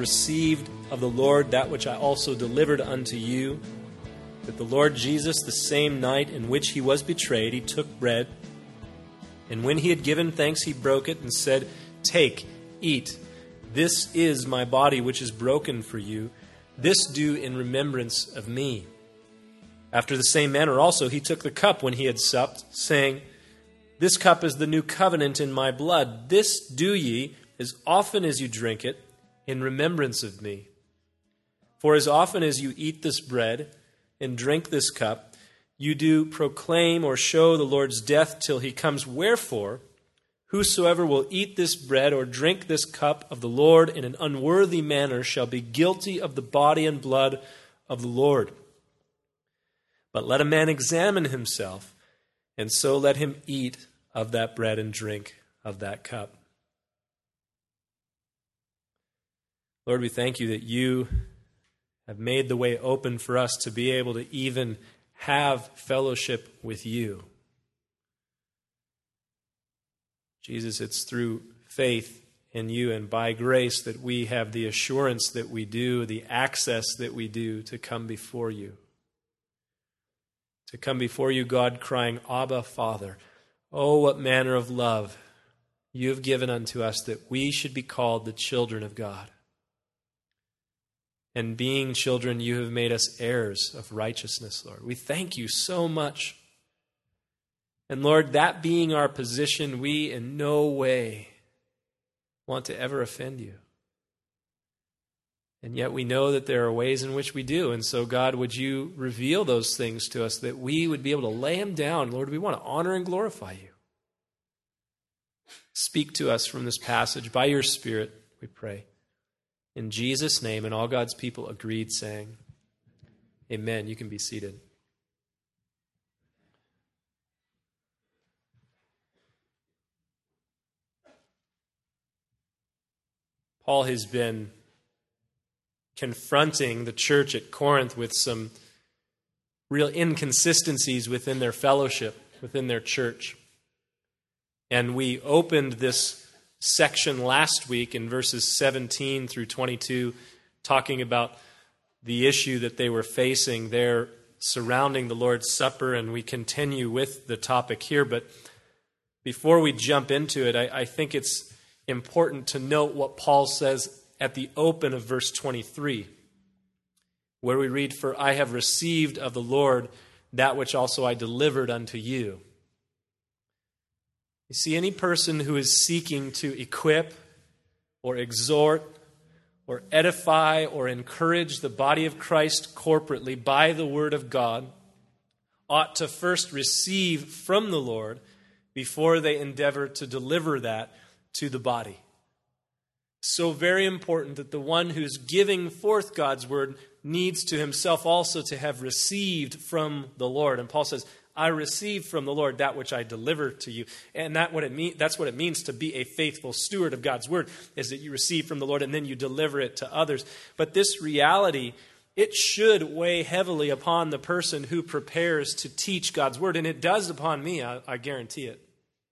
received of the Lord that which I also delivered unto you, that the Lord Jesus, the same night in which he was betrayed, he took bread, and when he had given thanks, he broke it and said, Take, eat. This is my body which is broken for you. This do in remembrance of me. After the same manner also he took the cup when he had supped, saying, This cup is the new covenant in my blood. This do ye, as often as you drink it, in remembrance of me. For as often as you eat this bread and drink this cup, you do proclaim or show the Lord's death till he comes. Wherefore, whosoever will eat this bread or drink this cup of the Lord in an unworthy manner shall be guilty of the body and blood of the Lord. But let a man examine himself, and so let him eat of that bread and drink of that cup. Lord, we thank you that you have made the way open for us to be able to even have fellowship with you. Jesus, it's through faith in you and by grace that we have the assurance that we do, the access that we do to come before you. To come before you, God, crying, Abba, Father. Oh, what manner of love you have given unto us that we should be called the children of God. And being children, you have made us heirs of righteousness, Lord. We thank you so much. And Lord, that being our position, we in no way want to ever offend you. And yet we know that there are ways in which we do. And so, God, would you reveal those things to us that we would be able to lay them down? Lord, we want to honor and glorify you. Speak to us from this passage by your Spirit, we pray. In Jesus' name, and all God's people agreed, saying, Amen. You can be seated. Paul has been confronting the church at Corinth with some real inconsistencies within their fellowship, within their church. And we opened this section last week in verses 17 through 22, talking about the issue that they were facing there surrounding the Lord's Supper, and we continue with the topic here. But before we jump into it, I think it's important to note what Paul says at the open of verse 23, where we read, For I have received of the Lord that which also I delivered unto you. You see, any person who is seeking to equip or exhort or edify or encourage the body of Christ corporately by the word of God ought to first receive from the Lord before they endeavor to deliver that to the body. So very important that the one who's giving forth God's word needs to himself also to have received from the Lord. And Paul says, I received from the Lord that which I deliver to you. And that's what it means to be a faithful steward of God's word, is that you receive from the Lord and then you deliver it to others. But this reality, it should weigh heavily upon the person who prepares to teach God's word. And it does upon me, I guarantee it.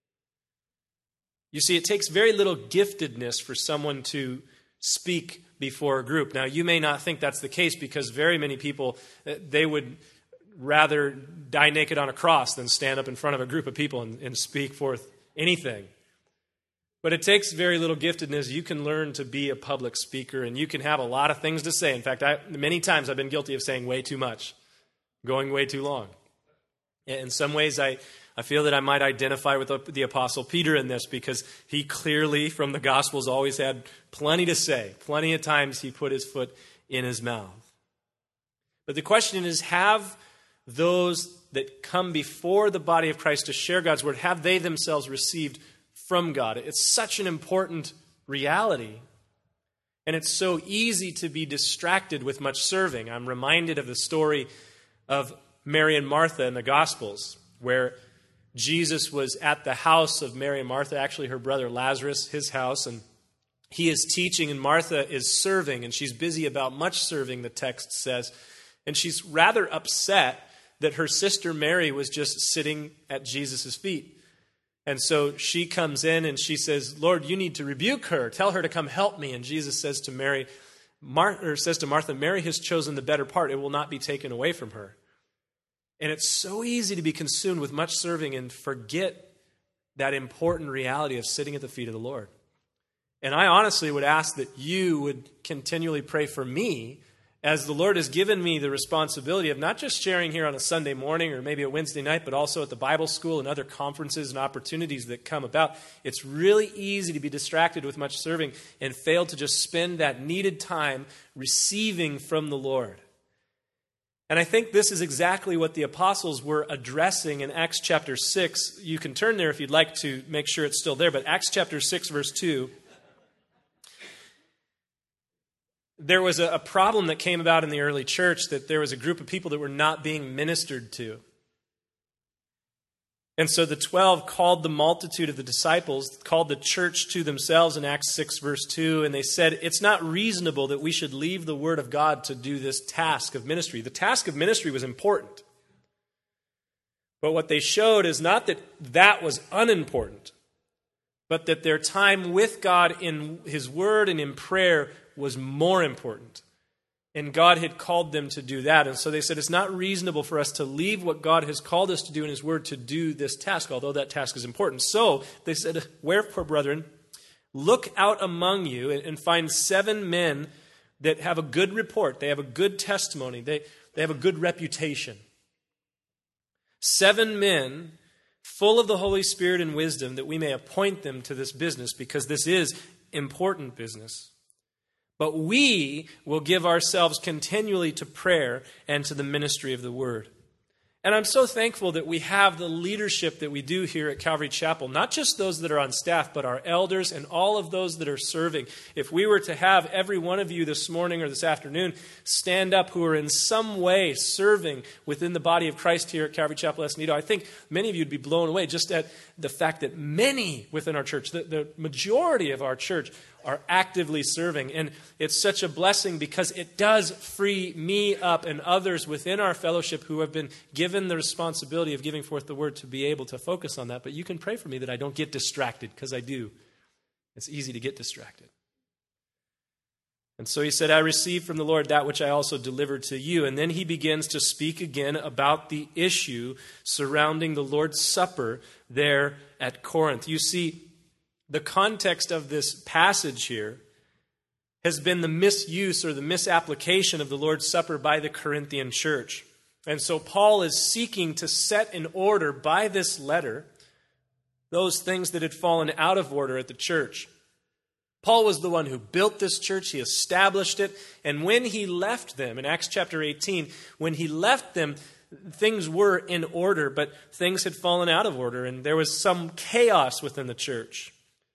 You see, it takes very little giftedness for someone to speak before a group. Now, you may not think that's the case because very many people, they would rather die naked on a cross than stand up in front of a group of people and speak forth anything. But it takes very little giftedness. You can learn to be a public speaker, and you can have a lot of things to say. In fact, many times I've been guilty of saying way too much, going way too long. In some ways, I feel that I might identify with the Apostle Peter in this, because he clearly, from the Gospels, always had plenty to say. Plenty of times he put his foot in his mouth. But the question is, have those that come before the body of Christ to share God's word, have they themselves received from God? It's such an important reality. And it's so easy to be distracted with much serving. I'm reminded of the story of Mary and Martha in the Gospels, where Jesus was at the house of Mary and Martha, actually her brother Lazarus, his house, and he is teaching and Martha is serving, and she's busy about much serving, the text says. And she's rather upset that her sister Mary was just sitting at Jesus' feet. And so she comes in and she says, Lord, you need to rebuke her. Tell her to come help me. And Jesus says to Mary, says to Martha, Mary has chosen the better part. It will not be taken away from her. And it's so easy to be consumed with much serving and forget that important reality of sitting at the feet of the Lord. And I honestly would ask that you would continually pray for me, as the Lord has given me the responsibility of not just sharing here on a Sunday morning or maybe a Wednesday night, but also at the Bible school and other conferences and opportunities that come about. It's really easy to be distracted with much serving and fail to just spend that needed time receiving from the Lord. And I think this is exactly what the apostles were addressing in Acts chapter 6. You can turn there if you'd like to make sure it's still there, but Acts chapter 6, verse 2. There was a problem that came about in the early church, that there was a group of people that were not being ministered to. And so the 12 called the multitude of the disciples, called the church to themselves in Acts 6, verse 2, and they said, it's not reasonable that we should leave the word of God to do this task of ministry. The task of ministry was important. But what they showed is not that that was unimportant, but that their time with God in His word and in prayer was more important. And God had called them to do that. And so they said, it's not reasonable for us to leave what God has called us to do in His word to do this task, although that task is important. So they said, wherefore, brethren, look out among you and find 7 men that have a good report. They have a good testimony. They have a good reputation. 7 men full of the Holy Spirit and wisdom, that we may appoint them to this business, because this is important business. But we will give ourselves continually to prayer and to the ministry of the word. And I'm so thankful that we have the leadership that we do here at Calvary Chapel, not just those that are on staff, but our elders and all of those that are serving. If we were to have every one of you this morning or this afternoon stand up who are in some way serving within the body of Christ here at Calvary Chapel Escondido, I think many of you would be blown away just at the fact that many within our church, the majority of our church, are actively serving. And it's such a blessing, because it does free me up and others within our fellowship who have been given the responsibility of giving forth the word to be able to focus on that. But you can pray for me that I don't get distracted, because I do. It's easy to get distracted. And so he said, I received from the Lord that which I also delivered to you. And then he begins to speak again about the issue surrounding the Lord's Supper there at Corinth. You see, the context of this passage here has been the misuse or the misapplication of the Lord's Supper by the Corinthian church. And so Paul is seeking to set in order by this letter those things that had fallen out of order at the church. Paul was the one who built this church. He established it. And when he left them, in Acts chapter 18, when he left them, things were in order, but things had fallen out of order, and there was some chaos within the church.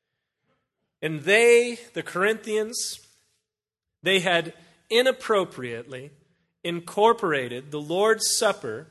And they, the Corinthians, they had inappropriately incorporated the Lord's Supper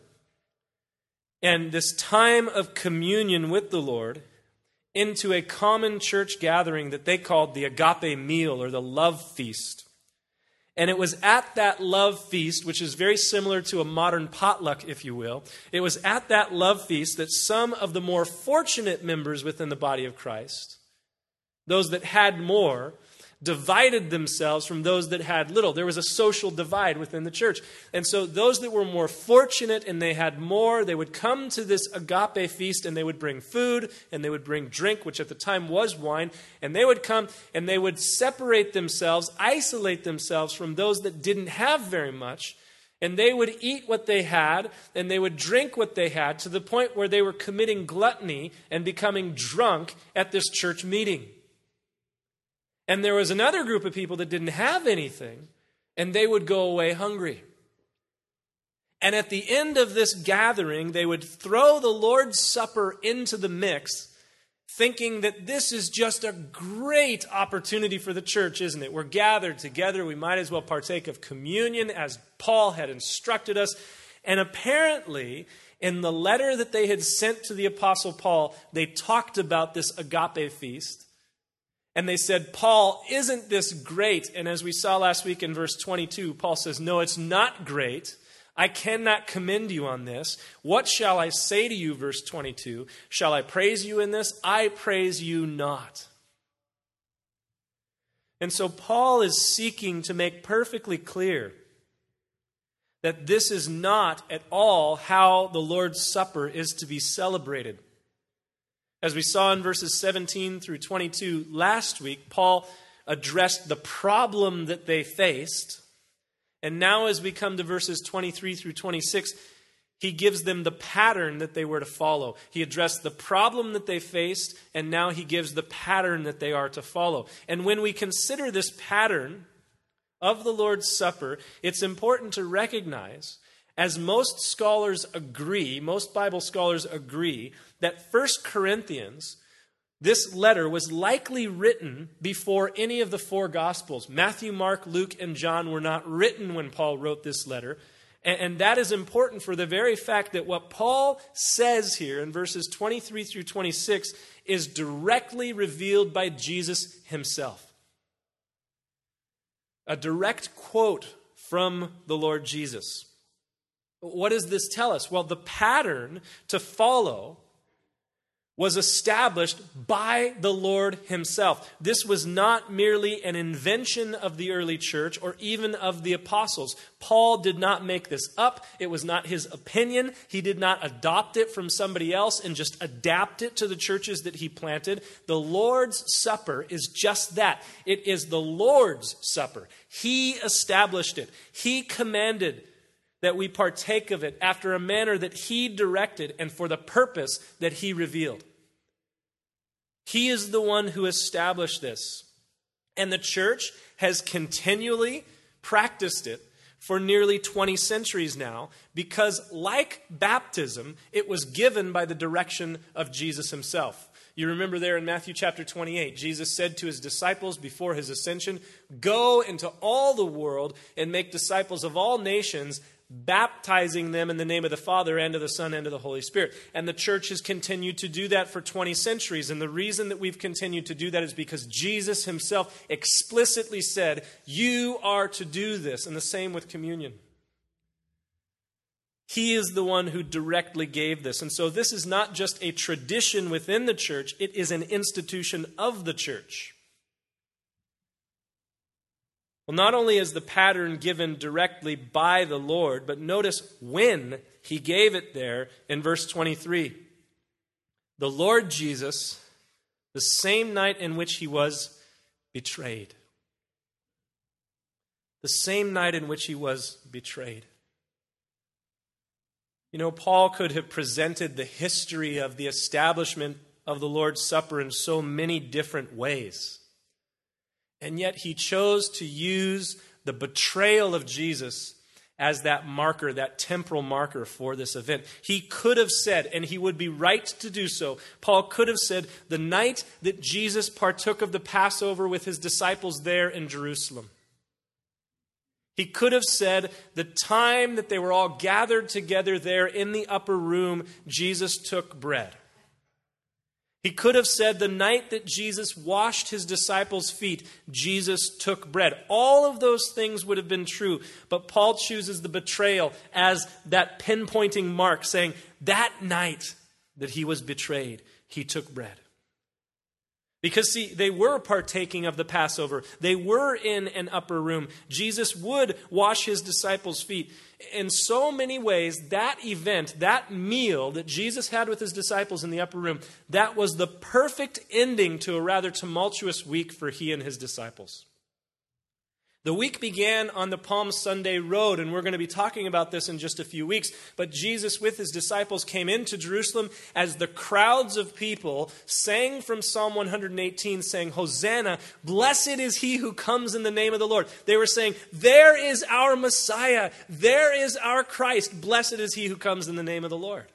and this time of communion with the Lord into a common church gathering that they called the agape meal, or the love feast. And it was at that love feast, which is very similar to a modern potluck, if you will. It was at that love feast that some of the more fortunate members within the body of Christ, those that had more, divided themselves from those that had little. There was a social divide within the church. And so those that were more fortunate and they had more, they would come to this agape feast, and they would bring food and they would bring drink, which at the time was wine. And they would come and they would separate themselves, isolate themselves from those that didn't have very much. And they would eat what they had, and they would drink what they had, to the point where they were committing gluttony and becoming drunk at this church meeting. And there was another group of people that didn't have anything, and they would go away hungry. And at the end of this gathering, they would throw the Lord's Supper into the mix, thinking that this is just a great opportunity for the church, isn't it? We're gathered together. We might as well partake of communion as Paul had instructed us. And apparently, in the letter that they had sent to the Apostle Paul, they talked about this agape feast. And they said, Paul, isn't this great? And as we saw last week in verse 22, Paul says, no, it's not great. I cannot commend you on this. What shall I say to you, verse 22? Shall I praise you in this? I praise you not. And so Paul is seeking to make perfectly clear that this is not at all how the Lord's Supper is to be celebrated. As we saw in verses 17 through 22 last week, Paul addressed the problem that they faced. And now as we come to verses 23 through 26, he gives them the pattern that they were to follow. He addressed the problem that they faced, and now he gives the pattern that they are to follow. And when we consider this pattern of the Lord's Supper, it's important to recognize, as most scholars agree, most Bible scholars agree, that 1 Corinthians, this letter was likely written before any of the four Gospels. Matthew, Mark, Luke, and John were not written when Paul wrote this letter. And that is important for the very fact that what Paul says here in verses 23 through 26 is directly revealed by Jesus himself. A direct quote from the Lord Jesus. What does this tell us? Well, the pattern to follow was established by the Lord himself. This was not merely an invention of the early church or even of the apostles. Paul did not make this up. It was not his opinion. He did not adopt it from somebody else and just adapt it to the churches that he planted. The Lord's Supper is just that. It is the Lord's Supper. He established it. He commanded that we partake of it after a manner that he directed and for the purpose that he revealed. He is the one who established this. And the church has continually practiced it for nearly 20 centuries now because, like baptism, it was given by the direction of Jesus himself. You remember there in Matthew chapter 28, Jesus said to his disciples before his ascension, "Go into all the world and make disciples of all nations, baptizing them in the name of the Father and of the Son and of the Holy Spirit." And the church has continued to do that for 20 centuries. And the reason that we've continued to do that is because Jesus himself explicitly said, "You are to do this." And the same with communion. He is the one who directly gave this. And so this is not just a tradition within the church, it is an institution of the church. Well, not only is the pattern given directly by the Lord, but notice when he gave it there in verse 23. The Lord Jesus, the same night in which he was betrayed. The same night in which he was betrayed. You know, Paul could have presented the history of the establishment of the Lord's Supper in so many different ways. And yet he chose to use the betrayal of Jesus as that marker, that temporal marker for this event. He could have said, and he would be right to do so, Paul could have said, the night that Jesus partook of the Passover with his disciples there in Jerusalem. He could have said, the time that they were all gathered together there in the upper room, Jesus took bread. He could have said, the night that Jesus washed his disciples' feet, Jesus took bread. All of those things would have been true, but Paul chooses the betrayal as that pinpointing mark, saying, that night that he was betrayed, he took bread. Because, see, they were partaking of the Passover. They were in an upper room. Jesus would wash his disciples' feet. In so many ways, that event, that meal that Jesus had with his disciples in the upper room, that was the perfect ending to a rather tumultuous week for he and his disciples. The week began on the Palm Sunday road, and we're going to be talking about this in just a few weeks. But Jesus with his disciples came into Jerusalem as the crowds of people sang from Psalm 118, saying, Hosanna, blessed is he who comes in the name of the Lord. They were saying, there is our Messiah, there is our Christ, blessed is he who comes in the name of the Lord.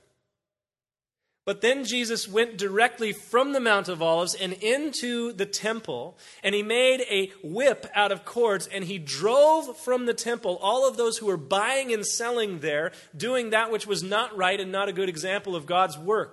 But then Jesus went directly from the Mount of Olives and into the temple, and he made a whip out of cords, and he drove from the temple all of those who were buying and selling there, doing that which was not right and not a good example of God's work.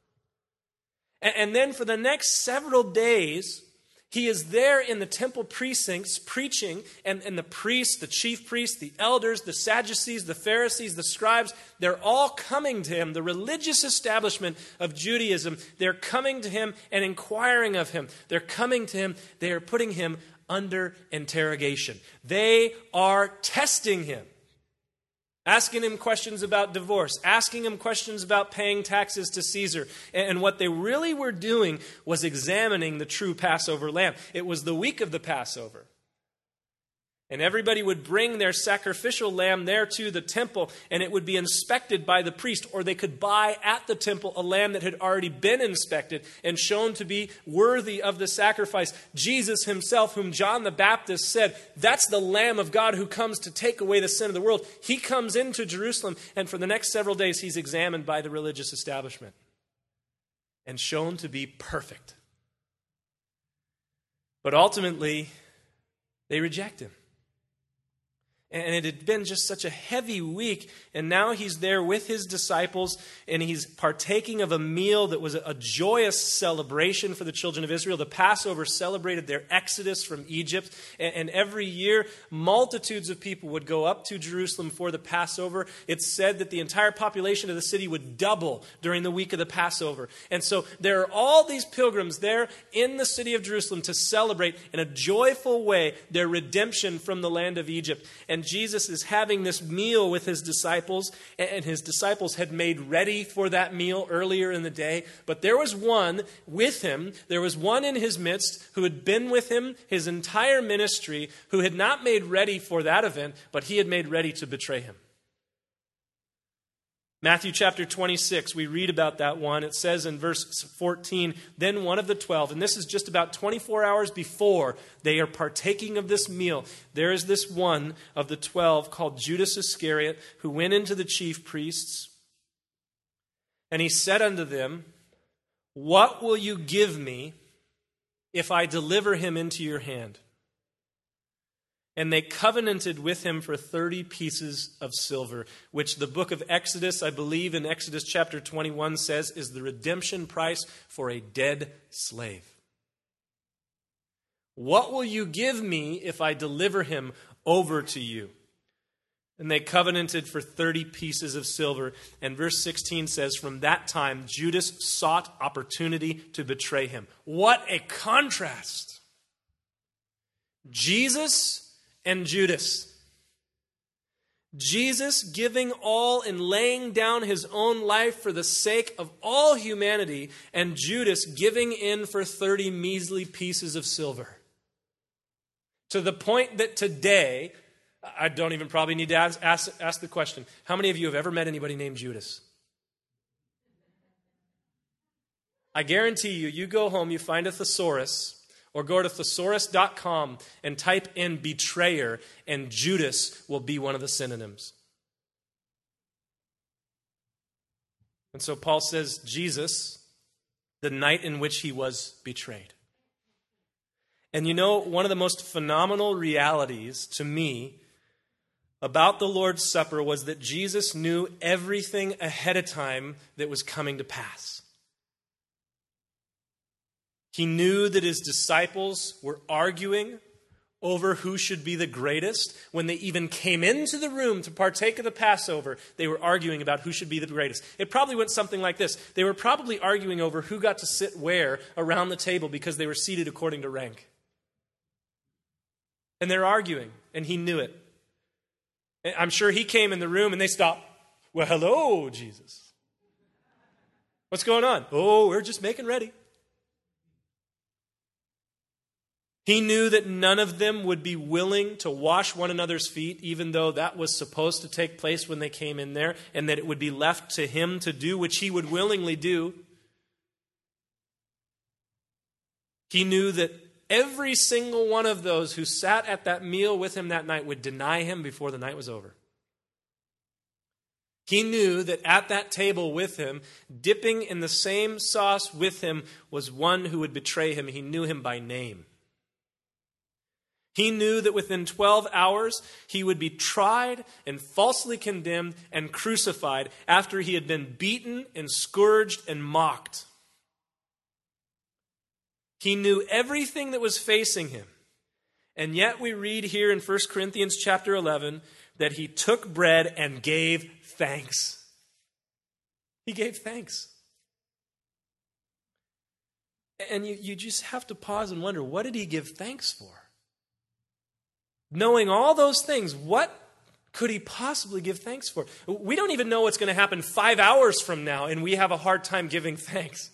And then for the next several days, he is there in the temple precincts preaching, and the priests, the chief priests, the elders, the Sadducees, the Pharisees, the scribes, they're all coming to him. The religious establishment of Judaism, they're coming to him and inquiring of him. They're coming to him. They are putting him under interrogation. They are testing him. Asking him questions about divorce, asking him questions about paying taxes to Caesar. And what they really were doing was examining the true Passover lamb. It was the week of the Passover. And everybody would bring their sacrificial lamb there to the temple, and it would be inspected by the priest, or they could buy at the temple a lamb that had already been inspected and shown to be worthy of the sacrifice. Jesus himself, whom John the Baptist said, that's the Lamb of God who comes to take away the sin of the world. He comes into Jerusalem, and for the next several days he's examined by the religious establishment and shown to be perfect. But ultimately, they reject him. And it had been just such a heavy week, and now he's there with his disciples, and he's partaking of a meal that was a joyous celebration for the children of Israel. The Passover celebrated their exodus from Egypt, and every year, multitudes of people would go up to Jerusalem for the Passover. It's said that the entire population of the city would double during the week of the Passover. And so there are all these pilgrims there in the city of Jerusalem to celebrate in a joyful way their redemption from the land of Egypt. And Jesus is having this meal with his disciples, and his disciples had made ready for that meal earlier in the day. But there was one with him, there was one in his midst who had been with him his entire ministry, who had not made ready for that event, but he had made ready to betray him. Matthew chapter 26, we read about that one. It says in verse 14, then one of the 12, and this is just about 24 hours before they are partaking of this meal. There is this one of the 12 called Judas Iscariot, who went into the chief priests, and he said unto them, what will you give me if I deliver him into your hand? And they covenanted with him for 30 pieces of silver, which the book of Exodus, I believe in Exodus chapter 21, says is the redemption price for a dead slave. What will you give me if I deliver him over to you? And they covenanted for 30 pieces of silver. And verse 16 says, from that time, Judas sought opportunity to betray him. What a contrast! Jesus and Judas. Jesus giving all and laying down his own life for the sake of all humanity, and Judas giving in for 30 measly pieces of silver. To the point that today, I don't even probably need to ask the question, how many of you have ever met anybody named Judas? I guarantee you, you go home, you find a thesaurus, or go to thesaurus.com and type in betrayer, and Judas will be one of the synonyms. And so Paul says, Jesus, the night in which he was betrayed. And you know, one of the most phenomenal realities to me about the Lord's Supper was that Jesus knew everything ahead of time that was coming to pass. He knew that his disciples were arguing over who should be the greatest. When they even came into the room to partake of the Passover, they were arguing about who should be the greatest. It probably went something like this. They were probably arguing over who got to sit where around the table because they were seated according to rank. And they're arguing, and he knew it. I'm sure he came in the room and they stopped. Well, hello, Jesus. What's going on? Oh, we're just making ready. He knew that none of them would be willing to wash one another's feet, even though that was supposed to take place when they came in there, and that it would be left to him to do, which he would willingly do. He knew that every single one of those who sat at that meal with him that night would deny him before the night was over. He knew that at that table with him, dipping in the same sauce with him, was one who would betray him. He knew him by name. He knew that within 12 hours, he would be tried and falsely condemned and crucified after he had been beaten and scourged and mocked. He knew everything that was facing him. And yet we read here in 1 Corinthians chapter 11 that he took bread and gave thanks. He gave thanks. And you just have to pause and wonder, what did he give thanks for? Knowing all those things, what could he possibly give thanks for? We don't even know what's going to happen 5 hours from now, and we have a hard time giving thanks.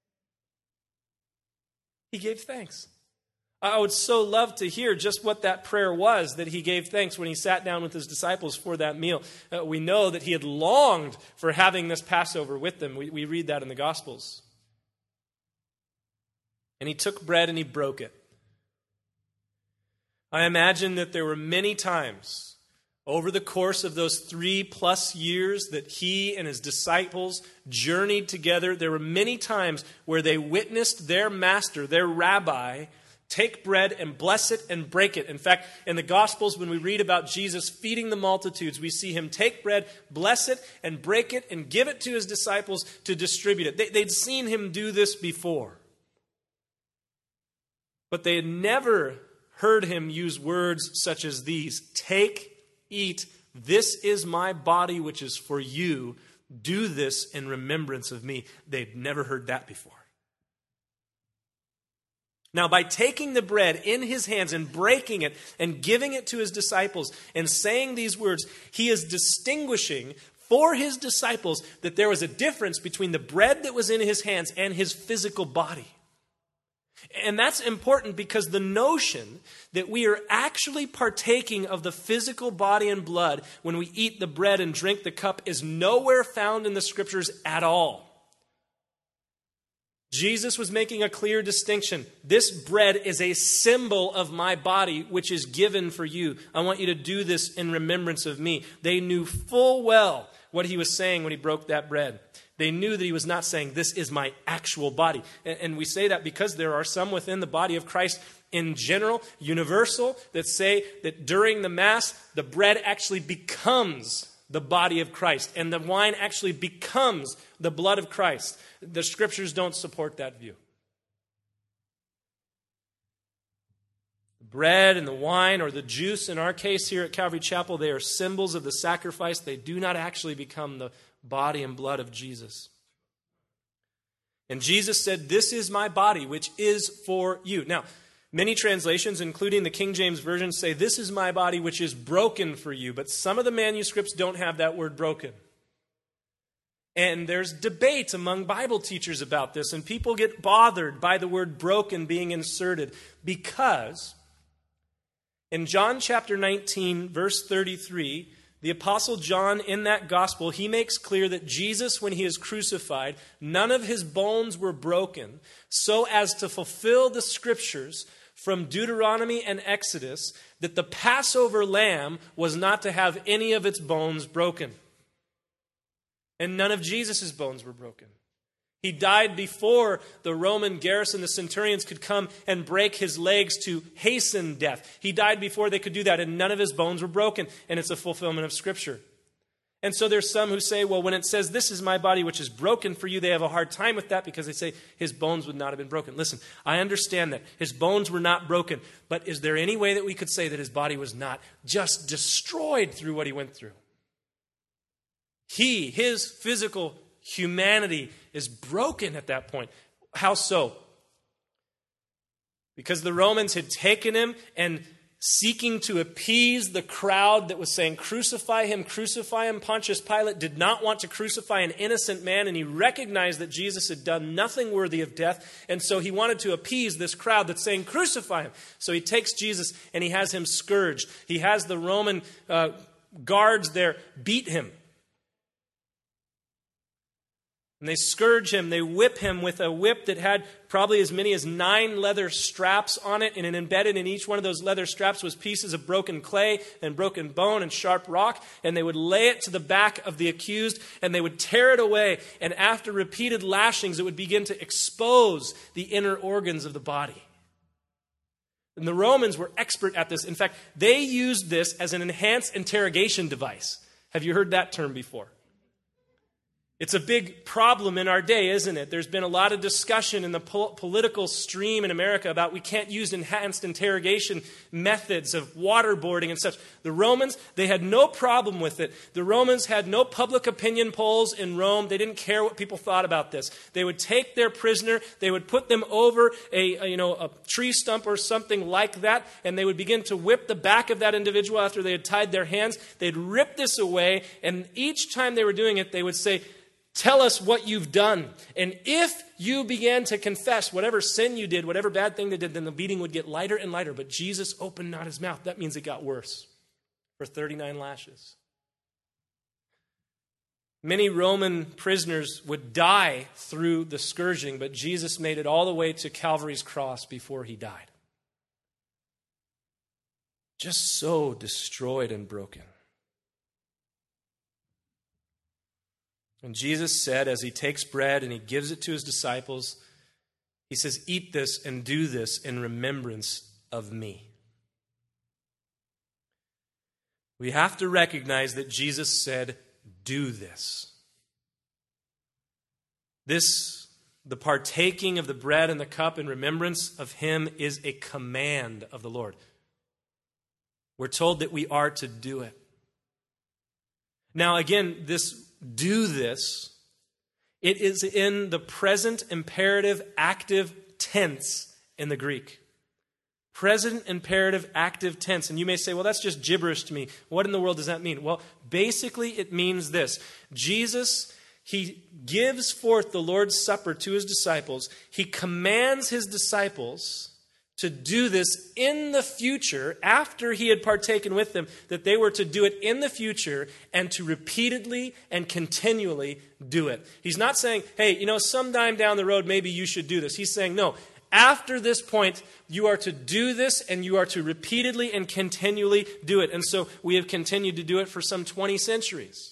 He gave thanks. I would so love to hear just what that prayer was that he gave thanks when he sat down with his disciples for that meal. We know that he had longed for having this Passover with them. We read that in the Gospels. And he took bread and he broke it. I imagine that there were many times over the course of those 3+ years that he and his disciples journeyed together. There were many times where they witnessed their master, their rabbi, take bread and bless it and break it. In fact, in the Gospels, when we read about Jesus feeding the multitudes, we see him take bread, bless it, and break it, and give it to his disciples to distribute it. They'd seen him do this before. But they had never heard him use words such as these: take, eat, this is my body which is for you. Do this in remembrance of me. They'd never heard that before. Now, by taking the bread in his hands and breaking it and giving it to his disciples and saying these words, he is distinguishing for his disciples that there was a difference between the bread that was in his hands and his physical body. And that's important because the notion that we are actually partaking of the physical body and blood when we eat the bread and drink the cup is nowhere found in the Scriptures at all. Jesus was making a clear distinction. This bread is a symbol of my body, which is given for you. I want you to do this in remembrance of me. They knew full well what he was saying when he broke that bread. They knew that he was not saying, this is my actual body. And we say that because there are some within the body of Christ in general, universal, that say that during the Mass, the bread actually becomes the body of Christ, and the wine actually becomes the blood of Christ. The Scriptures don't support that view. The bread and the wine, or the juice in our case here at Calvary Chapel, they are symbols of the sacrifice. They do not actually become the body and blood of Jesus. And Jesus said, this is my body, which is for you. Now, many translations, including the King James Version, say, this is my body, which is broken for you. But some of the manuscripts don't have that word broken. And there's debate among Bible teachers about this, and people get bothered by the word broken being inserted because in John chapter 19, verse 33, the Apostle John in that gospel, he makes clear that Jesus, when he is crucified, none of his bones were broken, so as to fulfill the Scriptures from Deuteronomy and Exodus that the Passover lamb was not to have any of its bones broken. And none of Jesus' bones were broken. He died before the Roman garrison, the centurions, could come and break his legs to hasten death. He died before they could do that, and none of his bones were broken. And it's a fulfillment of Scripture. And so there's some who say, well, when it says, this is my body which is broken for you, they have a hard time with that because they say his bones would not have been broken. Listen, I understand that. His bones were not broken. But is there any way that we could say that his body was not just destroyed through what he went through? His physical humanity is broken at that point. How so? Because the Romans had taken him and seeking to appease the crowd that was saying, crucify him, crucify him. Pontius Pilate did not want to crucify an innocent man, and he recognized that Jesus had done nothing worthy of death, and so he wanted to appease this crowd that's saying, crucify him. So he takes Jesus and he has him scourged. He has the Roman guards there beat him. And they scourge him, they whip him with a whip that had probably as many as 9 leather straps on it, and embedded in each one of those leather straps was pieces of broken clay and broken bone and sharp rock, and they would lay it to the back of the accused, and they would tear it away, and after repeated lashings, it would begin to expose the inner organs of the body. And the Romans were expert at this. In fact, they used this as an enhanced interrogation device. Have you heard that term before? It's a big problem in our day, isn't it? There's been a lot of discussion in the political stream in America about we can't use enhanced interrogation methods of waterboarding and such. The Romans, they had no problem with it. The Romans had no public opinion polls in Rome. They didn't care what people thought about this. They would take their prisoner, they would put them over a tree stump or something like that, and they would begin to whip the back of that individual after they had tied their hands. They'd rip this away, and each time they were doing it, they would say, "Tell us what you've done." And if you began to confess whatever sin you did, whatever bad thing they did, then the beating would get lighter and lighter. But Jesus opened not his mouth. That means it got worse for 39 lashes. Many Roman prisoners would die through the scourging, but Jesus made it all the way to Calvary's cross before he died. Just so destroyed and broken. And Jesus said, as he takes bread and he gives it to his disciples, he says, "Eat this and do this in remembrance of me." We have to recognize that Jesus said, "Do this." The partaking of the bread and the cup in remembrance of him is a command of the Lord. We're told that we are to do it. Now, again, do this, it is in the present imperative active tense in the Greek. Present imperative active tense. And you may say, well, that's just gibberish to me. What in the world does that mean? Well, basically it means this. Jesus, he gives forth the Lord's Supper to his disciples. He commands his disciples to do this in the future, after he had partaken with them, that they were to do it in the future and to repeatedly and continually do it. He's not saying, hey, sometime down the road, maybe you should do this. He's saying, no, after this point, you are to do this and you are to repeatedly and continually do it. And so we have continued to do it for some 20 centuries.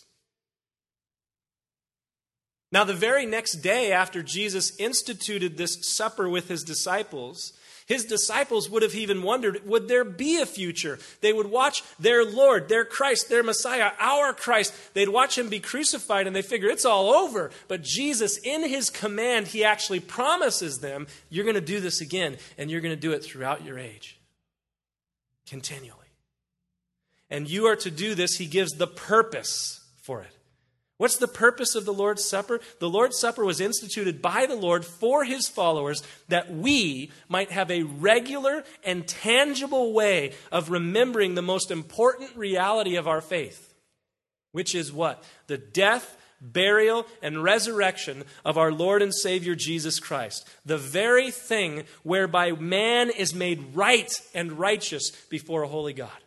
Now, the very next day after Jesus instituted this supper with his disciples would have even wondered, would there be a future? They would watch their Lord, their Christ, their Messiah, our Christ. They'd watch him be crucified and they figure it's all over. But Jesus, in his command, he actually promises them, you're going to do this again and you're going to do it throughout your age. Continually. And you are to do this. He gives the purpose for it. What's the purpose of the Lord's Supper? The Lord's Supper was instituted by the Lord for his followers that we might have a regular and tangible way of remembering the most important reality of our faith, which is what? The death, burial, and resurrection of our Lord and Savior Jesus Christ. The very thing whereby man is made right and righteous before a holy God.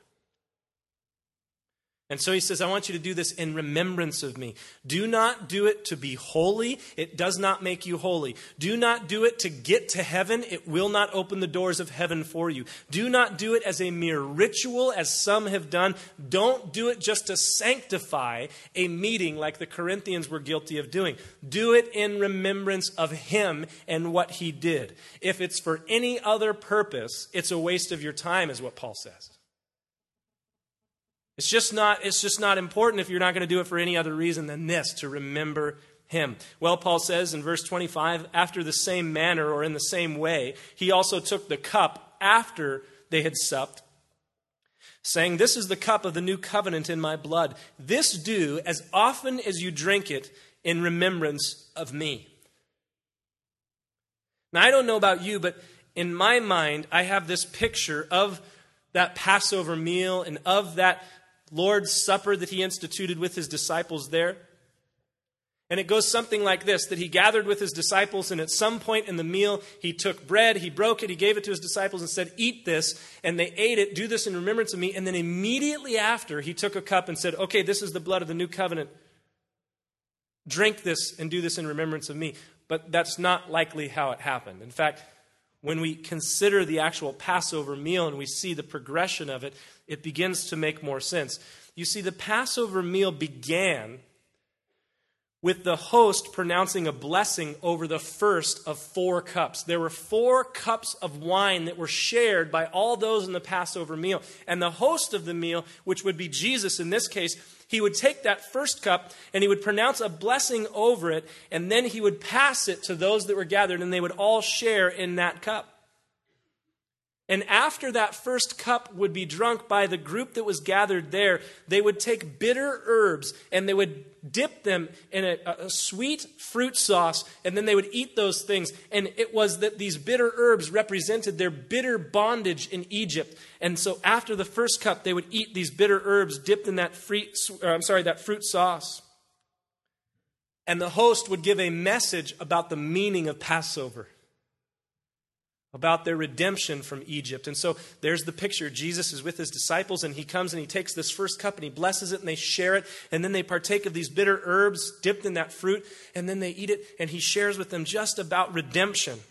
And so he says, I want you to do this in remembrance of me. Do not do it to be holy. It does not make you holy. Do not do it to get to heaven. It will not open the doors of heaven for you. Do not do it as a mere ritual, as some have done. Don't do it just to sanctify a meeting like the Corinthians were guilty of doing. Do it in remembrance of him and what he did. If it's for any other purpose, it's a waste of your time, is what Paul says. It's just not important if you're not going to do it for any other reason than this, to remember him. Well, Paul says in verse 25, after the same manner or in the same way, he also took the cup after they had supped, saying, this is the cup of the new covenant in my blood. This do as often as you drink it in remembrance of me. Now, I don't know about you, but in my mind, I have this picture of that Passover meal and of that Lord's Supper that he instituted with his disciples there. And it goes something like this, that he gathered with his disciples, and at some point in the meal, he took bread, he broke it, he gave it to his disciples and said, eat this. And they ate it, do this in remembrance of me. And then immediately after, he took a cup and said, okay, this is the blood of the new covenant. Drink this and do this in remembrance of me. But that's not likely how it happened. In fact, when we consider the actual Passover meal and we see the progression of it, it begins to make more sense. You see, the Passover meal began with the host pronouncing a blessing over the first of 4 cups. There were 4 cups of wine that were shared by all those in the Passover meal. And the host of the meal, which would be Jesus in this case, he would take that first cup and he would pronounce a blessing over it, and then he would pass it to those that were gathered, and they would all share in that cup. And after that first cup would be drunk by the group that was gathered there, they would take bitter herbs and they would dip them in a sweet fruit sauce, and then they would eat those things. And it was that these bitter herbs represented their bitter bondage in Egypt. And so after the first cup, they would eat these bitter herbs dipped in that fruit sauce. And the host would give a message about the meaning of Passover, about their redemption from Egypt. And so there's the picture. Jesus is with his disciples, and he comes and he takes this first cup and he blesses it, and they share it, and then they partake of these bitter herbs dipped in that fruit, and then they eat it, and he shares with them just about redemption.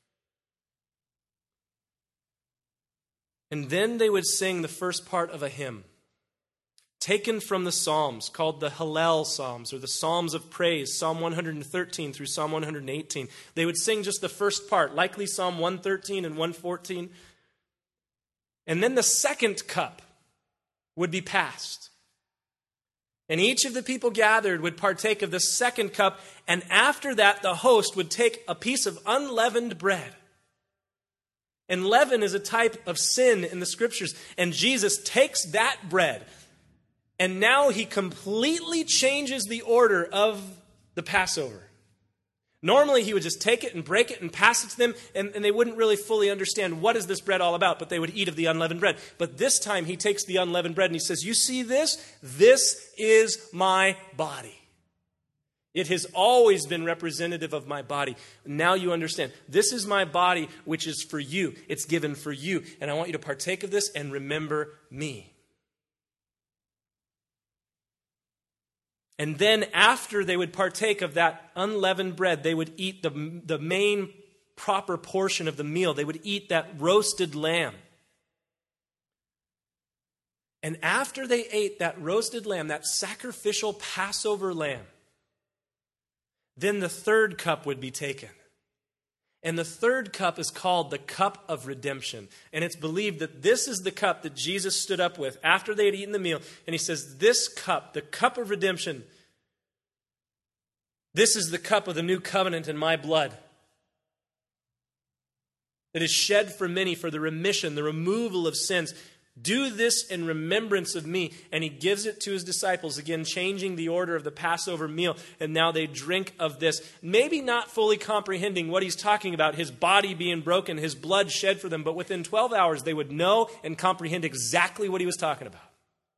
And then they would sing the first part of a hymn taken from the Psalms, called the Hallel Psalms, or the Psalms of Praise, Psalm 113 through Psalm 118. They would sing just the first part, likely Psalm 113 and 114. And then the second cup would be passed. And each of the people gathered would partake of the second cup, and after that, the host would take a piece of unleavened bread. And leaven is a type of sin in the Scriptures, and Jesus takes that bread, and now he completely changes the order of the Passover. Normally he would just take it and break it and pass it to them, and they wouldn't really fully understand what is this bread all about, but they would eat of the unleavened bread. But this time he takes the unleavened bread and he says, "You see this? This is my body. It has always been representative of my body. Now you understand. This is my body, which is for you. It's given for you. And I want you to partake of this and remember me." And then after they would partake of that unleavened bread, they would eat the main proper portion of the meal. They would eat that roasted lamb. And after they ate that roasted lamb, that sacrificial Passover lamb, then the third cup would be taken. And the third cup is called the cup of redemption. And it's believed that this is the cup that Jesus stood up with after they had eaten the meal. And he says, this cup, the cup of redemption, this is the cup of the new covenant in my blood. It is shed for many for the remission, the removal of sins. Do this in remembrance of me. And he gives it to his disciples, again, changing the order of the Passover meal. And now they drink of this, maybe not fully comprehending what he's talking about, his body being broken, his blood shed for them. But within 12 hours, they would know and comprehend exactly what he was talking about.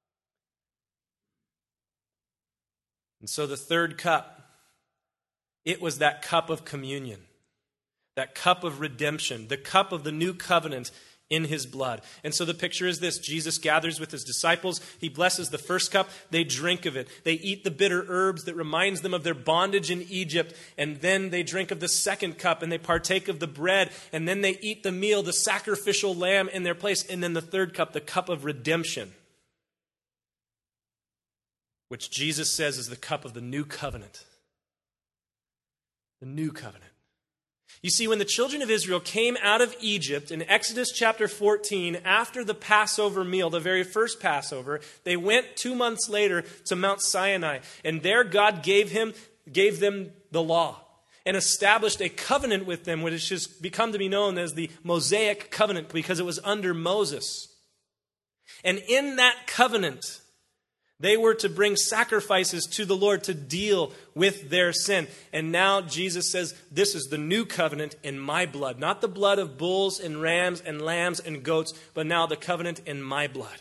And so the third cup, it was that cup of communion, that cup of redemption, the cup of the new covenant in his blood. And so the picture is this. Jesus gathers with his disciples. He blesses the first cup. They drink of it. They eat the bitter herbs that reminds them of their bondage in Egypt. And then they drink of the second cup and they partake of the bread. And then they eat the meal, the sacrificial lamb in their place. And then the third cup, the cup of redemption, which Jesus says is the cup of the new covenant. The new covenant. You see, when the children of Israel came out of Egypt in Exodus chapter 14, after the Passover meal, the very first Passover, they went 2 months later to Mount Sinai. And there God gave them the law and established a covenant with them, which has become to be known as the Mosaic covenant because it was under Moses. And in that covenant, they were to bring sacrifices to the Lord to deal with their sin. And now Jesus says, this is the new covenant in my blood. Not the blood of bulls and rams and lambs and goats, but now the covenant in my blood.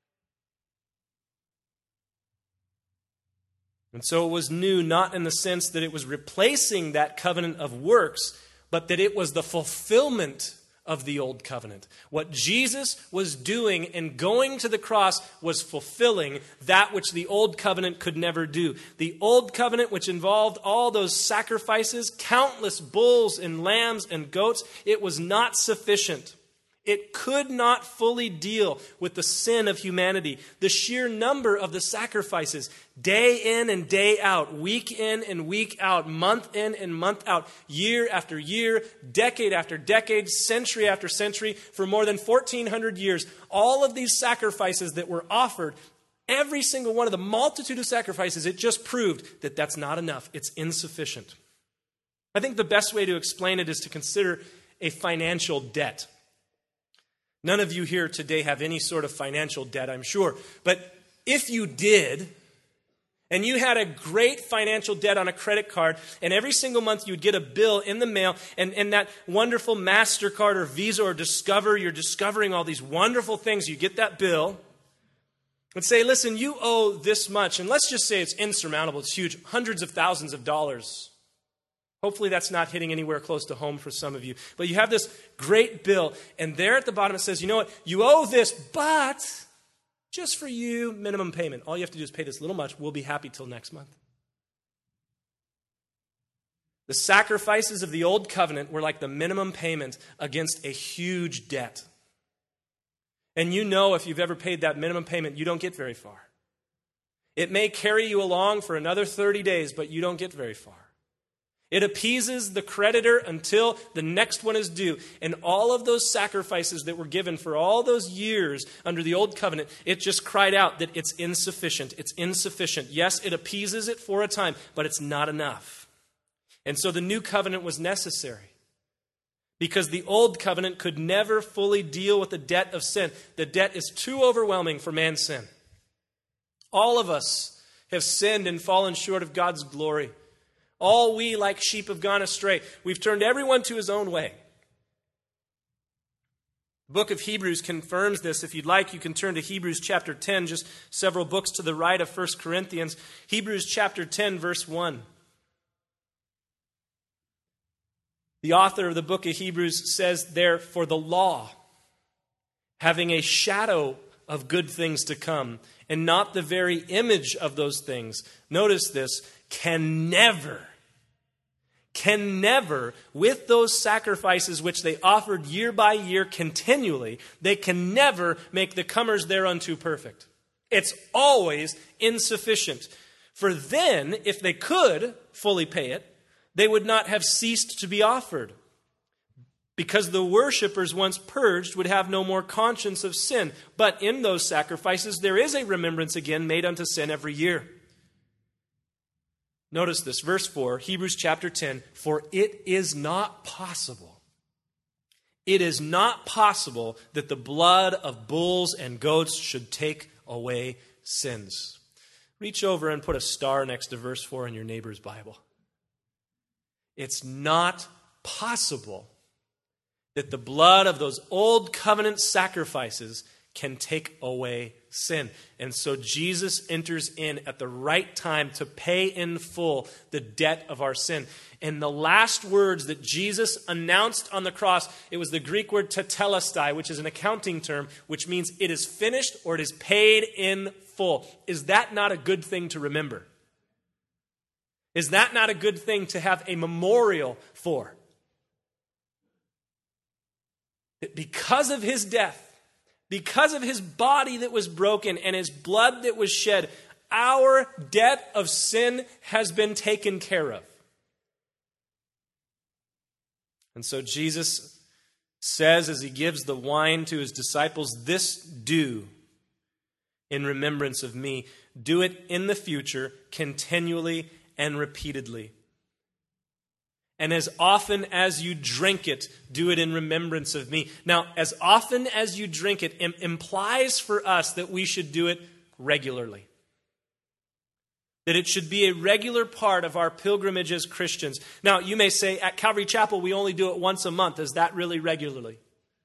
And so it was new, not in the sense that it was replacing that covenant of works, but that it was the fulfillment of the old covenant. What Jesus was doing in going to the cross was fulfilling that which the old covenant could never do. The old covenant, which involved all those sacrifices, countless bulls and lambs and goats, it was not sufficient. It could not fully deal with the sin of humanity. The sheer number of the sacrifices, day in and day out, week in and week out, month in and month out, year after year, decade after decade, century after century, for more than 1,400 years, all of these sacrifices that were offered, every single one of the multitude of sacrifices, it just proved that that's not enough. It's insufficient. I think the best way to explain it is to consider a financial debt. None of you here today have any sort of financial debt, I'm sure. But if you did, and you had a great financial debt on a credit card, and every single month you'd get a bill in the mail, and that wonderful MasterCard or Visa or Discover, you're discovering all these wonderful things. You get that bill and say, listen, you owe this much. And let's just say it's insurmountable. It's huge. Hundreds of thousands of dollars. Hopefully that's not hitting anywhere close to home for some of you. But you have this great bill, and there at the bottom it says, you know what, you owe this, but just for you, minimum payment. All you have to do is pay this little much. We'll be happy till next month. The sacrifices of the old covenant were like the minimum payment against a huge debt. And you know if you've ever paid that minimum payment, you don't get very far. It may carry you along for another 30 days, but you don't get very far. It appeases the creditor until the next one is due. And all of those sacrifices that were given for all those years under the old covenant, it just cried out that it's insufficient. It's insufficient. Yes, it appeases it for a time, but it's not enough. And so the new covenant was necessary because the old covenant could never fully deal with the debt of sin. The debt is too overwhelming for man's sin. All of us have sinned and fallen short of God's glory. All we, like sheep, have gone astray. We've turned everyone to his own way. The book of Hebrews confirms this. If you'd like, you can turn to Hebrews chapter 10, just several books to the right of 1 Corinthians. Hebrews chapter 10, verse 1. The author of the book of Hebrews says there, for the law, having a shadow of good things to come, and not the very image of those things, notice this, can never, with those sacrifices which they offered year by year continually, they can never make the comers thereunto perfect. It's always insufficient. For then, if they could fully pay it, they would not have ceased to be offered, because the worshipers, once purged, would have no more conscience of sin. But in those sacrifices, there is a remembrance again made unto sin every year. Notice this, verse 4, Hebrews chapter 10, for it is not possible that the blood of bulls and goats should take away sins. Reach over and put a star next to verse 4 in your neighbor's Bible. It's not possible that the blood of those old covenant sacrifices can take away sin. And so Jesus enters in at the right time to pay in full the debt of our sin. And the last words that Jesus announced on the cross, it was the Greek word tetelestai, which is an accounting term, which means it is finished or it is paid in full. Is that not a good thing to remember? Is that not a good thing to have a memorial for? That because of his death, because of his body that was broken and his blood that was shed, our debt of sin has been taken care of. And so Jesus says as he gives the wine to his disciples, this do in remembrance of me. Do it in the future, continually and repeatedly. And as often as you drink it, do it in remembrance of me. Now, as often as you drink it implies for us that we should do it regularly. That it should be a regular part of our pilgrimage as Christians. Now, you may say, at Calvary Chapel, we only do it once a month. Is that really regularly?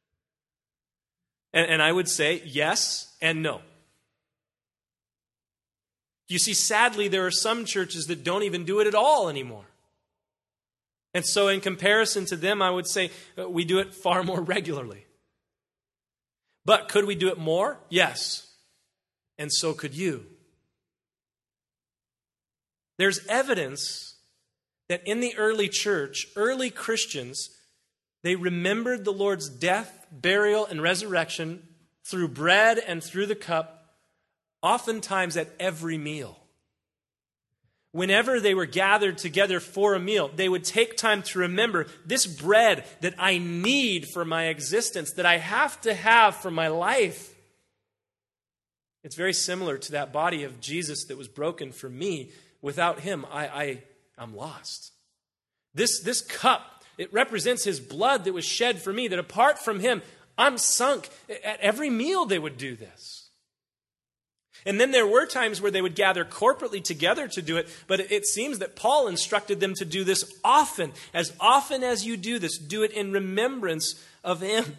And I would say yes and no. You see, sadly, there are some churches that don't even do it at all anymore. And so in comparison to them, I would say we do it far more regularly. But could we do it more? Yes. And so could you. There's evidence that in the early church, early Christians They remembered the Lord's death, burial, and resurrection through bread and through the cup, oftentimes at every meal. Whenever they were gathered together for a meal, they would take time to remember this bread that I need for my existence, that I have to have for my life. It's very similar to that body of Jesus that was broken for me. Without him, I'm lost. This cup, it represents his blood that was shed for me, that apart from him, I'm sunk. At every meal they would do this. And then there were times where they would gather corporately together to do it, but it seems that Paul instructed them to do this often. As often as you do this, do it in remembrance of him.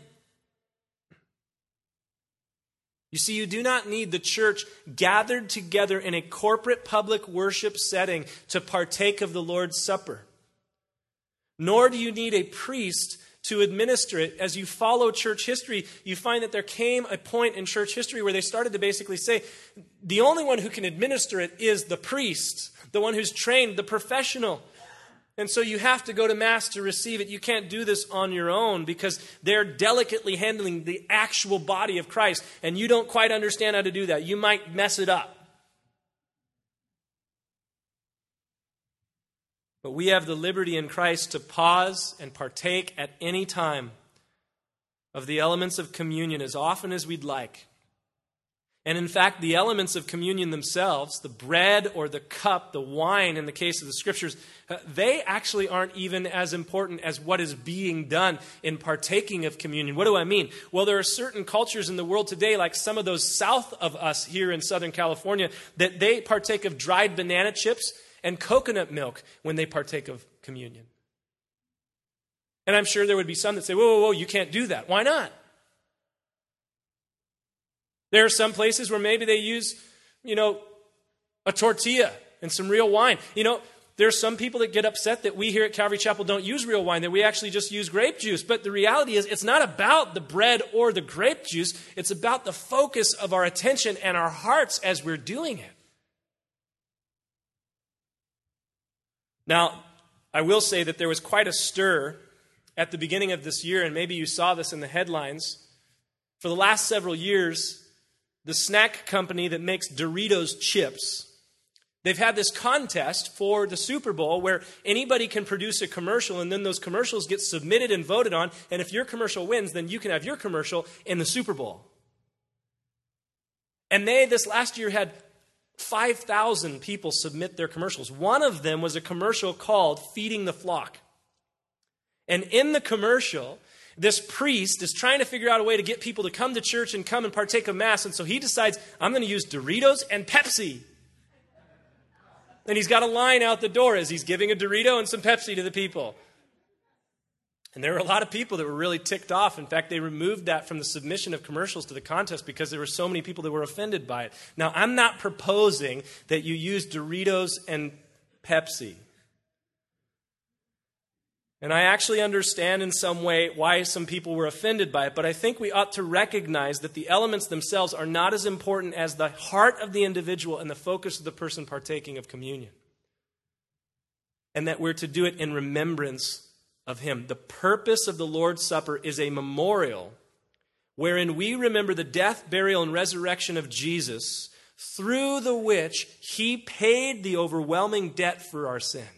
You see, you do not need the church gathered together in a corporate public worship setting to partake of the Lord's Supper. Nor do you need a priest to administer it. As you follow church history, you find that there came a point in church history where they started to basically say, the only one who can administer it is the priest, the one who's trained, the professional. And so you have to go to Mass to receive it. You can't do this on your own because they're delicately handling the actual body of Christ, and you don't quite understand how to do that. You might mess it up. But we have the liberty in Christ to pause and partake at any time of the elements of communion as often as we'd like. And in fact, the elements of communion themselves, the bread or the cup, the wine in the case of the Scriptures, they actually aren't even as important as what is being done in partaking of communion. What do I mean? Well, there are certain cultures in the world today, like some of those south of us here in Southern California, that they partake of dried banana chips and coconut milk when they partake of communion. And I'm sure there would be some that say, whoa, you can't do that. Why not? There are some places where maybe they use, a tortilla and some real wine. There are some people that get upset that we here at Calvary Chapel don't use real wine, that we actually just use grape juice. But the reality is, it's not about the bread or the grape juice. It's about the focus of our attention and our hearts as we're doing it. Now, I will say that there was quite a stir at the beginning of this year, and maybe you saw this in the headlines. For the last several years, the snack company that makes Doritos chips, they've had this contest for the Super Bowl where anybody can produce a commercial, and then those commercials get submitted and voted on, and if your commercial wins, then you can have your commercial in the Super Bowl. And they, this last year, had 5,000 people submit their commercials. One of them was a commercial called Feeding the Flock. And in the commercial, this priest is trying to figure out a way to get people to come to church and come and partake of Mass. And so he decides, I'm going to use Doritos and Pepsi. And he's got a line out the door as he's giving a Dorito and some Pepsi to the people. And there were a lot of people that were really ticked off. In fact, they removed that from the submission of commercials to the contest because there were so many people that were offended by it. Now, I'm not proposing that you use Doritos and Pepsi. And I actually understand in some way why some people were offended by it, but I think we ought to recognize that the elements themselves are not as important as the heart of the individual and the focus of the person partaking of communion. And that we're to do it in remembrance of him. The purpose of the Lord's Supper is a memorial wherein we remember the death, burial, and resurrection of Jesus, through the which he paid the overwhelming debt for our sin.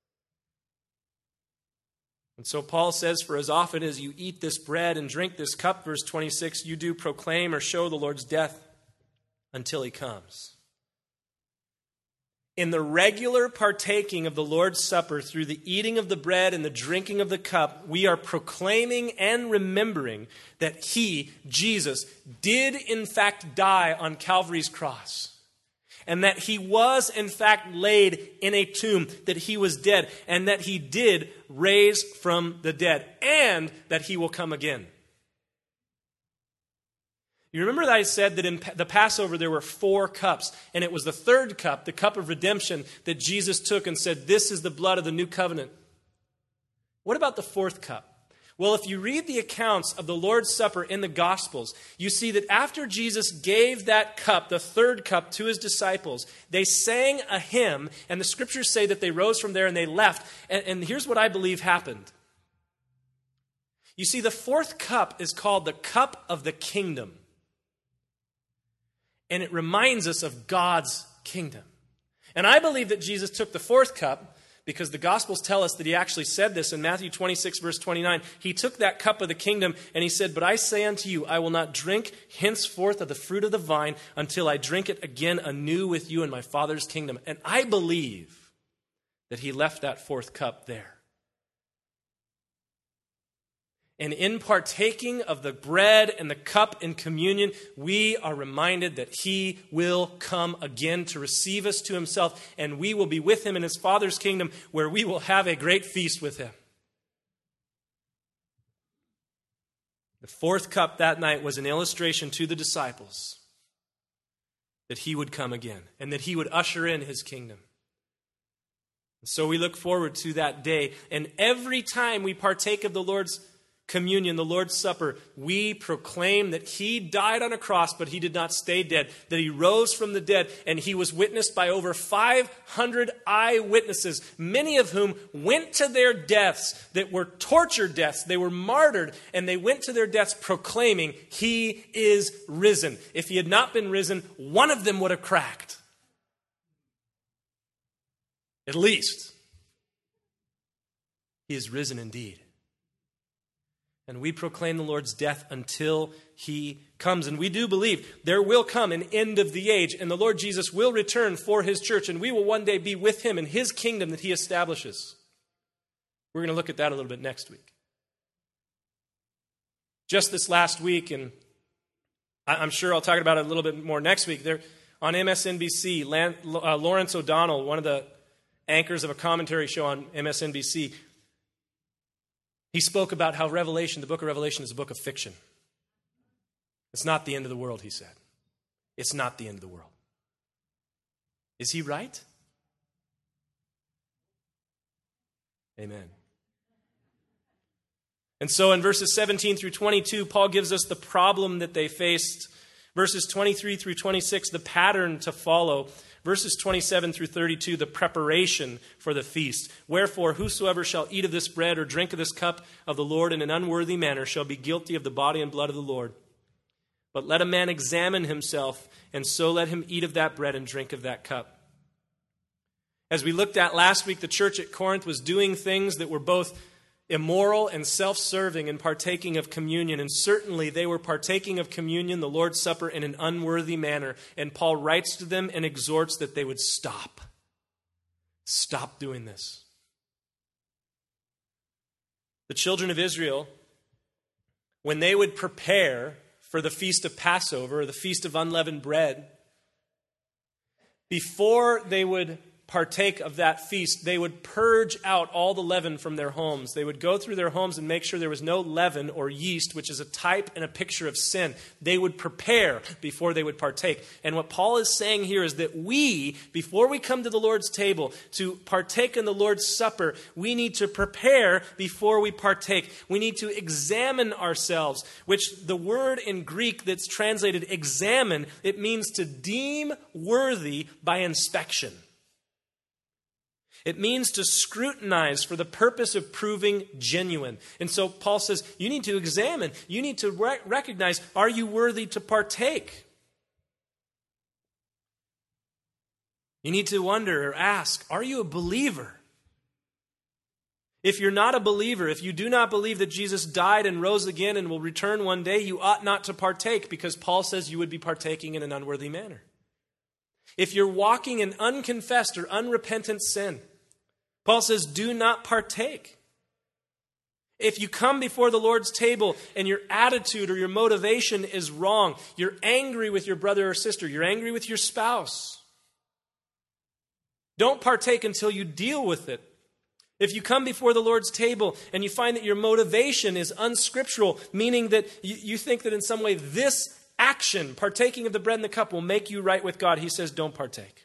And so Paul says, for as often as you eat this bread and drink this cup, verse 26, you do proclaim or show the Lord's death until he comes. In the regular partaking of the Lord's Supper, through the eating of the bread and the drinking of the cup, we are proclaiming and remembering that he, Jesus, did in fact die on Calvary's cross. And that he was, in fact, laid in a tomb, that he was dead, and that he did raise from the dead, and that he will come again. You remember that I said that in the Passover there were 4 cups, and it was the third cup, the cup of redemption, that Jesus took and said, this is the blood of the new covenant. What about the 4th cup? Well, if you read the accounts of the Lord's Supper in the Gospels, you see that after Jesus gave that cup, the 3rd cup, to his disciples, they sang a hymn, and the Scriptures say that they rose from there and they left. And here's what I believe happened. You see, the fourth cup is called the cup of the kingdom. And it reminds us of God's kingdom. And I believe that Jesus took the fourth cup because the Gospels tell us that he actually said this in Matthew 26, verse 29. He took that cup of the kingdom and he said, "But I say unto you, I will not drink henceforth of the fruit of the vine until I drink it again anew with you in my Father's kingdom." And I believe that he left that fourth cup there. And in partaking of the bread and the cup in communion, we are reminded that he will come again to receive us to himself, and we will be with him in his Father's kingdom, where we will have a great feast with him. The fourth cup that night was an illustration to the disciples that he would come again and that he would usher in his kingdom. So we look forward to that day, and every time we partake of the Lord's communion, the Lord's Supper, we proclaim that he died on a cross, but he did not stay dead, that he rose from the dead, and he was witnessed by over 500 eyewitnesses, many of whom went to their deaths that were torture deaths. They were martyred, and they went to their deaths proclaiming, he is risen. If he had not been risen, one of them would have cracked. At least. He is risen indeed. And we proclaim the Lord's death until he comes. And we do believe there will come an end of the age, and the Lord Jesus will return for his church, and we will one day be with him in his kingdom that he establishes. We're going to look at that a little bit next week. Just this last week, and I'm sure I'll talk about it a little bit more next week, there on MSNBC, Lawrence O'Donnell, one of the anchors of a commentary show on MSNBC, he spoke about how Revelation, the book of Revelation, is a book of fiction. It's not the end of the world, he said. It's not the end of the world. Is he right? Amen. And so in verses 17 through 22, Paul gives us the problem that they faced. Verses 23 through 26, the pattern to follow. Verses 27 through 32, the preparation for the feast. "Wherefore, whosoever shall eat of this bread or drink of this cup of the Lord in an unworthy manner shall be guilty of the body and blood of the Lord. But let a man examine himself, and so let him eat of that bread and drink of that cup." As we looked at last week, the church at Corinth was doing things that were both immoral and self-serving in partaking of communion. And certainly they were partaking of communion, the Lord's Supper, in an unworthy manner. And Paul writes to them and exhorts that they would stop. Stop doing this. The children of Israel, when they would prepare for the feast of Passover, or the feast of unleavened bread, before they would partake of that feast, they would purge out all the leaven from their homes. They would go through their homes and make sure there was no leaven or yeast, which is a type and a picture of sin. They would prepare before they would partake. And what Paul is saying here is that we, before we come to the Lord's table to partake in the Lord's Supper, we need to prepare before we partake. We need to examine ourselves, which the word in Greek that's translated examine, it means to deem worthy by inspection. It means to scrutinize for the purpose of proving genuine. And so Paul says, you need to examine. You need to recognize, are you worthy to partake? You need to wonder or ask, are you a believer? If you're not a believer, if you do not believe that Jesus died and rose again and will return one day, you ought not to partake, because Paul says you would be partaking in an unworthy manner. If you're walking in unconfessed or unrepentant sin, Paul says, do not partake. If you come before the Lord's table and your attitude or your motivation is wrong, you're angry with your brother or sister, you're angry with your spouse, don't partake until you deal with it. If you come before the Lord's table and you find that your motivation is unscriptural, meaning that you think that in some way this action, partaking of the bread and the cup, will make you right with God, he says, don't partake.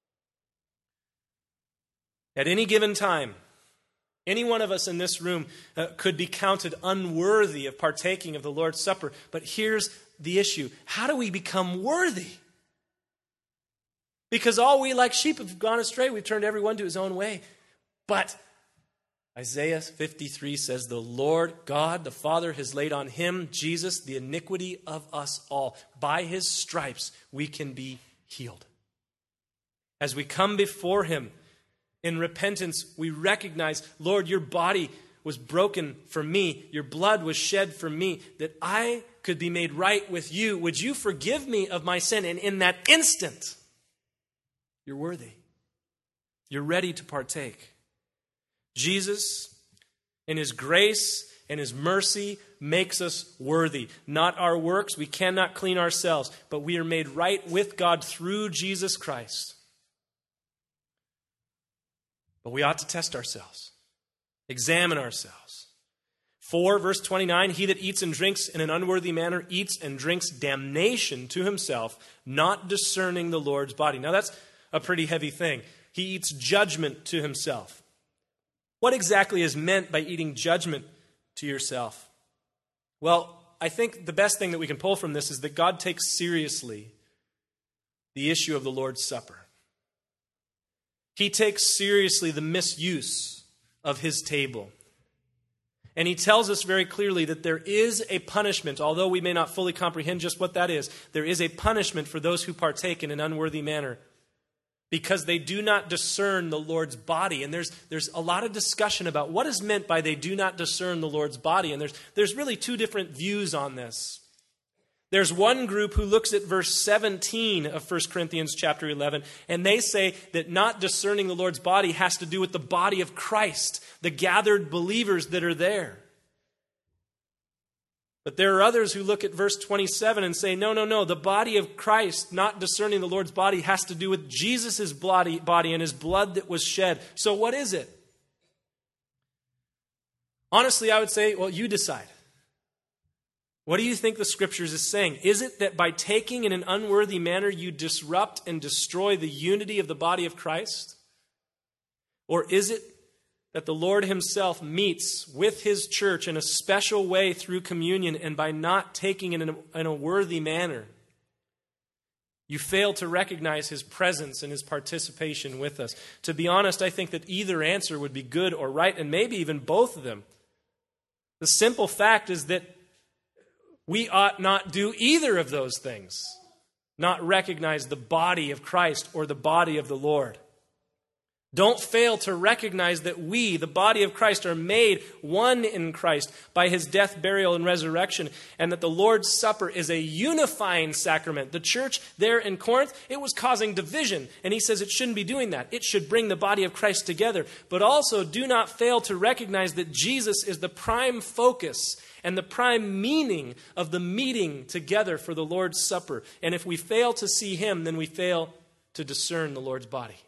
At any given time, any one of us in this room could be counted unworthy of partaking of the Lord's Supper. But here's the issue. How do we become worthy? Because all we like sheep have gone astray. We've turned everyone to his own way. But Isaiah 53 says, the Lord God, the Father, has laid on him, Jesus, the iniquity of us all. By his stripes we can be healed. As we come before him in repentance, we recognize, Lord, your body was broken for me. Your blood was shed for me, that I could be made right with you. Would you forgive me of my sin? And in that instant, you're worthy. You're ready to partake. Jesus, in his grace and his mercy, makes us worthy. Not our works. We cannot clean ourselves, but we are made right with God through Jesus Christ. But we ought to test ourselves. Examine ourselves. For, verse 29, he that eats and drinks in an unworthy manner eats and drinks damnation to himself, not discerning the Lord's body. Now that's a pretty heavy thing. He eats judgment to himself. What exactly is meant by eating judgment to yourself? Well, I think the best thing that we can pull from this is that God takes seriously the issue of the Lord's Supper. He takes seriously the misuse of his table. And he tells us very clearly that there is a punishment, although we may not fully comprehend just what that is. There is a punishment for those who partake in an unworthy manner, because they do not discern the Lord's body. And there's a lot of discussion about what is meant by they do not discern the Lord's body. And there's really two different views on this. There's one group who looks at verse 17 of 1 Corinthians chapter 11, and they say that not discerning the Lord's body has to do with the body of Christ, the gathered believers that are there. But there are others who look at verse 27 and say, no, the body of Christ, not discerning the Lord's body, has to do with Jesus' body and his blood that was shed. So what is it? Honestly, I would say, well, you decide. What do you think the Scriptures is saying? Is it that by taking in an unworthy manner you disrupt and destroy the unity of the body of Christ? Or is it that the Lord himself meets with his church in a special way through communion, and by not taking it in a worthy manner, you fail to recognize his presence and his participation with us? To be honest, I think that either answer would be good or right, and maybe even both of them. The simple fact is that we ought not do either of those things, not recognize the body of Christ or the body of the Lord. Don't fail to recognize that we, the body of Christ, are made one in Christ by his death, burial, and resurrection, and that the Lord's Supper is a unifying sacrament. The church there in Corinth, it was causing division, and he says it shouldn't be doing that. It should bring the body of Christ together. But also, do not fail to recognize that Jesus is the prime focus and the prime meaning of the meeting together for the Lord's Supper. And if we fail to see him, then we fail to discern the Lord's body.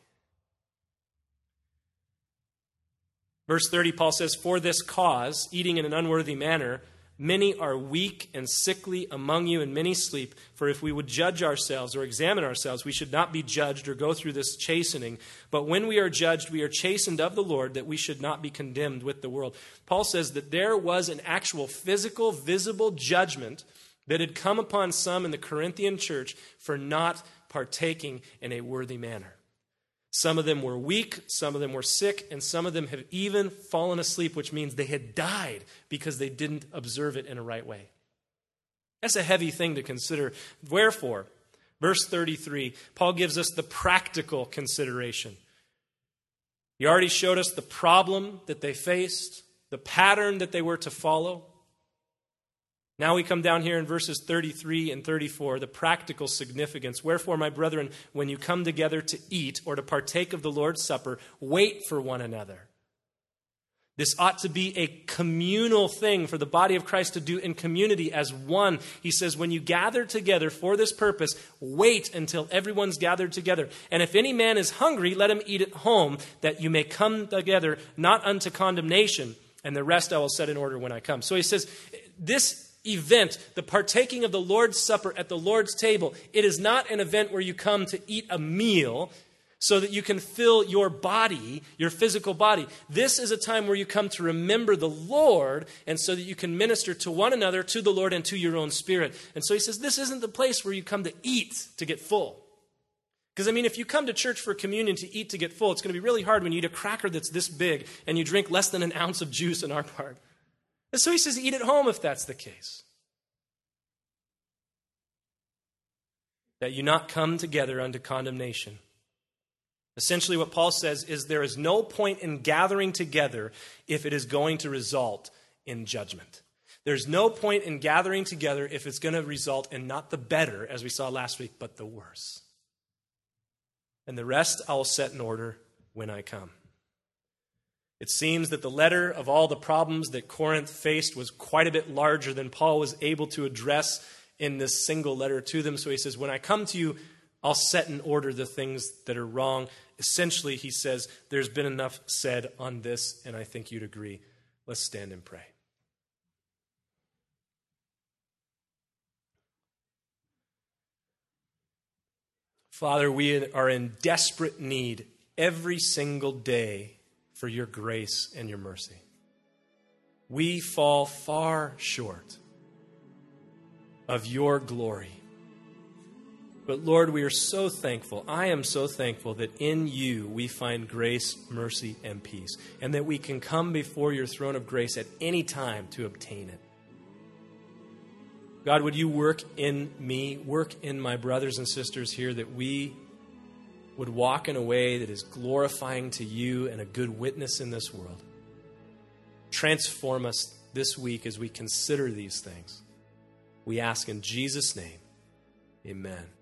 Verse 30, Paul says, for this cause, eating in an unworthy manner, many are weak and sickly among you, and many sleep. For if we would judge ourselves or examine ourselves, we should not be judged or go through this chastening. But when we are judged, we are chastened of the Lord, that we should not be condemned with the world. Paul says that there was an actual physical, visible judgment that had come upon some in the Corinthian church for not partaking in a worthy manner. Some of them were weak, some of them were sick, and some of them have even fallen asleep, which means they had died because they didn't observe it in a right way. That's a heavy thing to consider. Wherefore, verse 33, Paul gives us the practical consideration. He already showed us the problem that they faced, the pattern that they were to follow. Now we come down here in verses 33 and 34, the practical significance. Wherefore, my brethren, when you come together to eat or to partake of the Lord's Supper, wait for one another. This ought to be a communal thing for the body of Christ to do in community as one. He says, when you gather together for this purpose, wait until everyone's gathered together. And if any man is hungry, let him eat at home, that you may come together, not unto condemnation, and the rest I will set in order when I come. So he says, this event, the partaking of the Lord's Supper at the Lord's table, it is not an event where you come to eat a meal so that you can fill your body, your physical body. This is a time where you come to remember the Lord, and so that you can minister to one another, to the Lord, and to your own spirit. And so he says, this isn't the place where you come to eat to get full. Because, if you come to church for communion to eat to get full, it's going to be really hard when you eat a cracker that's this big and you drink less than an ounce of juice in our part. And so he says, eat at home if that's the case. That you not come together unto condemnation. Essentially what Paul says is there is no point in gathering together if it is going to result in judgment. There's no point in gathering together if it's going to result in not the better, as we saw last week, but the worse. And the rest I will set in order when I come. It seems that the letter of all the problems that Corinth faced was quite a bit larger than Paul was able to address in this single letter to them. So he says, when I come to you, I'll set in order the things that are wrong. Essentially, he says, there's been enough said on this, and I think you'd agree. Let's stand and pray. Father, we are in desperate need every single day for your grace and your mercy. We fall far short of your glory. But Lord, we are so thankful. I am so thankful that in you we find grace, mercy, and peace, and that we can come before your throne of grace at any time to obtain it. God, would you work in me, work in my brothers and sisters here, that we would walk in a way that is glorifying to you and a good witness in this world. Transform us this week as we consider these things. We ask in Jesus' name, amen.